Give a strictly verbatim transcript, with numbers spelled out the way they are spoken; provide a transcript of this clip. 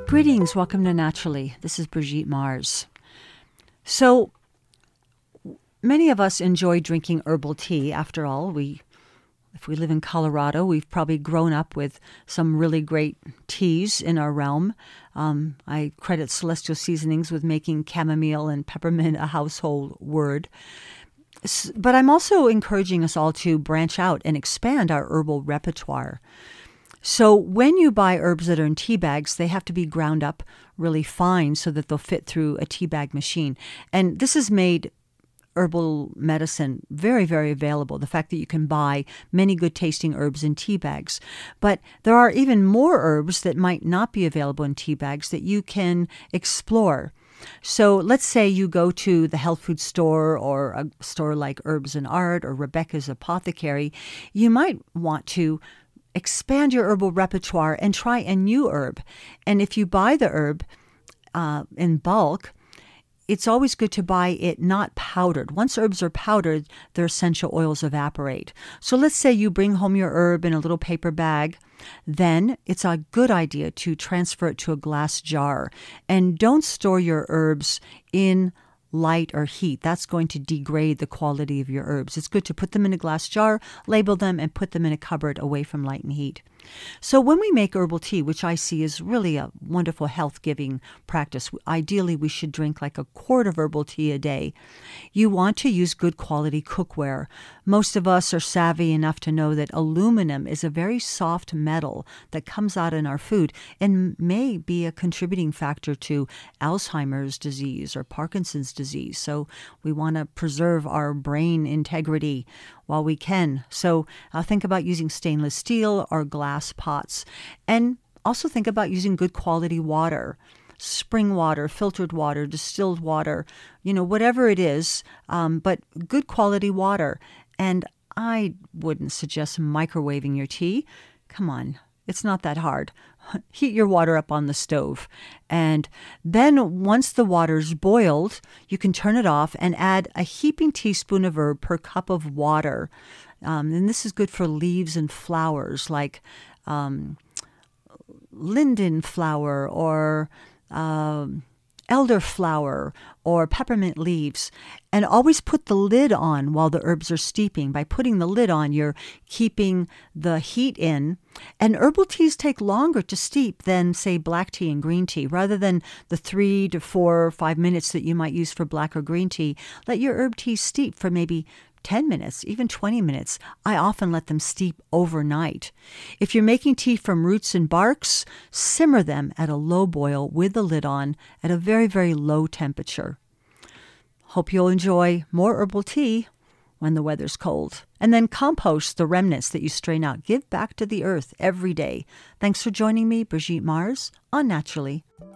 Greetings, welcome to Naturally. This is Brigitte Mars. So, many of us enjoy drinking herbal tea. After all, we, if we live in Colorado, we've probably grown up with some really great teas in our realm. Um, I credit Celestial Seasonings with making chamomile and peppermint a household word. But I'm also encouraging us all to branch out and expand our herbal repertoire. So when you buy herbs that are in tea bags, they have to be ground up really fine so that they'll fit through a tea bag machine. And this has made herbal medicine very, very available, the fact that you can buy many good tasting herbs in tea bags. But there are even more herbs that might not be available in tea bags that you can explore. So let's say you go to the health food store or a store like Herbs and Art or Rebecca's Apothecary. You might want to expand your herbal repertoire and try a new herb. And if you buy the herb uh, in bulk, it's always good to buy it not powdered. Once herbs are powdered, their essential oils evaporate. So let's say you bring home your herb in a little paper bag. Then it's a good idea to transfer it to a glass jar. And don't store your herbs in light or heat. That's going to degrade the quality of your herbs. It's good to put them in a glass jar, label them, and put them in a cupboard away from light and heat. So when we make herbal tea, which I see is really a wonderful health-giving practice, ideally we should drink like a quart of herbal tea a day. You want to use good quality cookware. Most of us are savvy enough to know that aluminum is a very soft metal that comes out in our food and may be a contributing factor to Alzheimer's disease or Parkinson's disease. So we want to preserve our brain integrity while we can. So uh, think about using stainless steel or glass pots. And also think about using good quality water, spring water, filtered water, distilled water, you know, whatever it is, um, but good quality water. And I wouldn't suggest microwaving your tea. Come on, it's not that hard. Heat your water up on the stove. And then once the water's boiled, you can turn it off and add a heaping teaspoon of herb per cup of water. Um, and this is good for leaves and flowers like um, linden flower or um, elderflower or peppermint leaves. And always put the lid on while the herbs are steeping. By putting the lid on, you're keeping the heat in. And herbal teas take longer to steep than, say, black tea and green tea. Rather than the three to four or five minutes that you might use for black or green tea, let your herb tea steep for maybe ten minutes, even twenty minutes. I often let them steep overnight. If you're making tea from roots and barks, simmer them at a low boil with the lid on at a very, very low temperature. Hope you'll enjoy more herbal tea when the weather's cold. And then compost the remnants that you strain out. Give back to the earth every day. Thanks for joining me, Brigitte Mars, on Naturally.